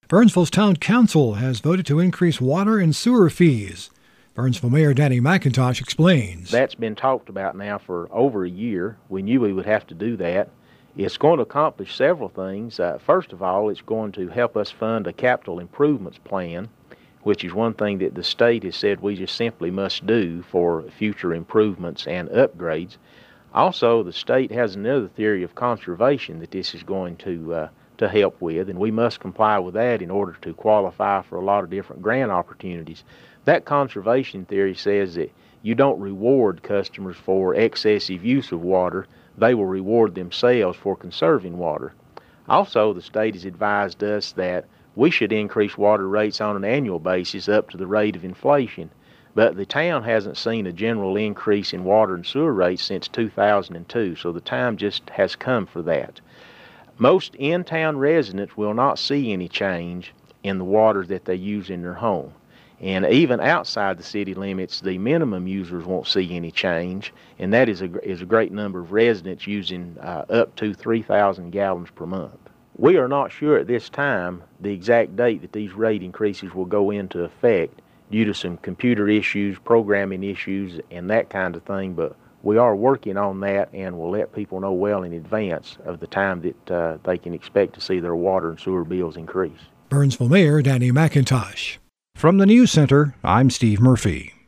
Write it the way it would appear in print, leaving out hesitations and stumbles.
Burnsville's Town Council has voted to increase water and sewer fees. Burnsville Mayor Danny McIntosh explains. That's been talked about now for over a year. We knew we would have to do that. It's going to accomplish several things. First of all, it's going to help us fund a capital improvements plan, which is one thing that the state has said we just simply must do for future improvements and upgrades. Also, the state has another theory of conservation that this is going to help with, and we must comply with that in order to qualify for a lot of different grant opportunities. That conservation theory says that you don't reward customers for excessive use of water. They will reward themselves for conserving water. Also, the state has advised us that we should increase water rates on an annual basis up to the rate of inflation. But the town hasn't seen a general increase in water and sewer rates since 2002, so the time just has come for that. Most in-town residents will not see any change in the water that they use in their home. And even outside the city limits, the minimum users won't see any change, and that is a great number of residents using up to 3,000 gallons per month. We are not sure at this time the exact date that these rate increases will go into effect due to some computer issues, programming issues, and that kind of thing, but we are working on that, and we'll let people know well in advance of the time that they can expect to see their water and sewer bills increase. Burnsville Mayor Danny McIntosh. From the News Center, I'm Steve Murphy.